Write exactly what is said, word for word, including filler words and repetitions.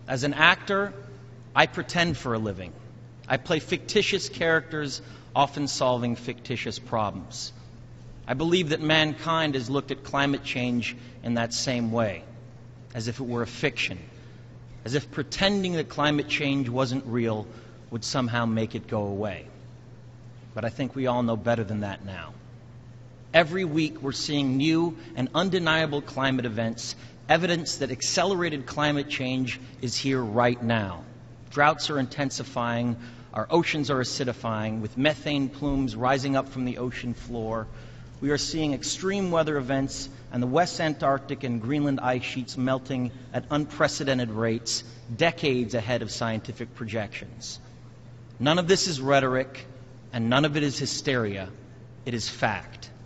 As an actor, I pretend for a living. I play fictitious characters, often solving fictitious problems. I believe that mankind has looked at climate change in that same way, as if it were a fiction, as if pretending that climate change wasn't real would somehow make it go away. But I think we all know better than that now. Every week we're seeing new and undeniable climate events, evidence that accelerated climate change is here right now. Droughts are intensifying, our oceans are acidifying, with methane plumes rising up from the ocean floor. We are seeing extreme weather events and the West Antarctic and Greenland ice sheets melting at unprecedented rates, decades ahead of scientific projections. None of this is rhetoric, and none of it is hysteria. It is fact.